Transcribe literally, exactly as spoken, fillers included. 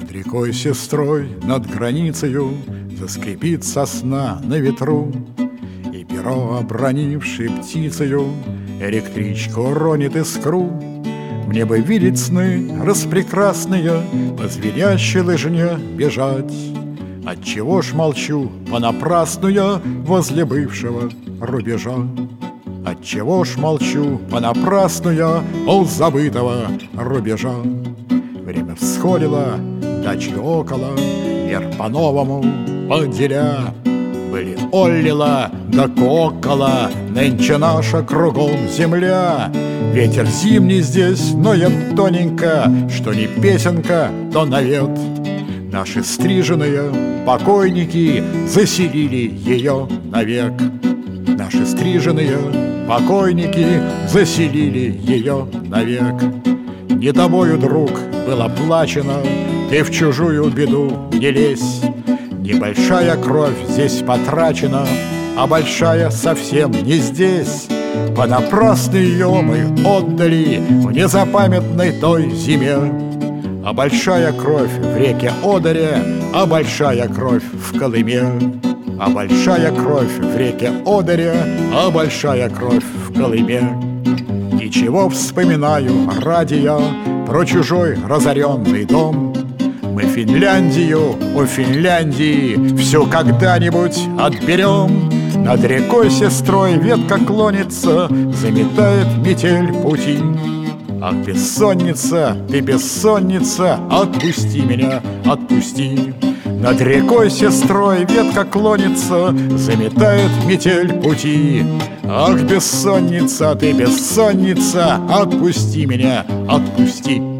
Над рекой сестрой, над границею заскрипит сосна на ветру, и перо, обронившей птицею, электричку ронит искру. Мне бы видеть сны распрекрасные, по звенящей лыжне бежать. Отчего ж молчу понапрасну я возле бывшего рубежа? Отчего ж молчу понапрасну я у забытого рубежа? Время всходило, дачи около, мир по-новому поделя. Были Оллила да Кокола, нынче наша кругом земля. Ветер зимний здесь ноет тоненько, что не песенка, то навет. Наши стриженые покойники заселили ее навек. Наши стриженые покойники заселили ее навек. Не тобою, друг, было оплачено, ты в чужую беду не лезь. Небольшая кровь здесь потрачена, а большая совсем не здесь. Понапрасну ее мы отдали в незапамятной той зиме. А большая кровь в реке Одере, а большая кровь в Колыме. А большая кровь в реке Одере, а большая кровь в Колыме. Ничего вспоминаю ради я про чужой разоренный дом. Мы Финляндию, у Финляндии всю когда-нибудь отберем. Над рекой сестрой ветка клонится, заметает метель пути. Ах, бессонница, ты бессонница, отпусти меня, отпусти. Над рекой сестрой ветка клонится, заметает метель пути. Ах, бессонница, ты бессонница, отпусти меня, отпусти.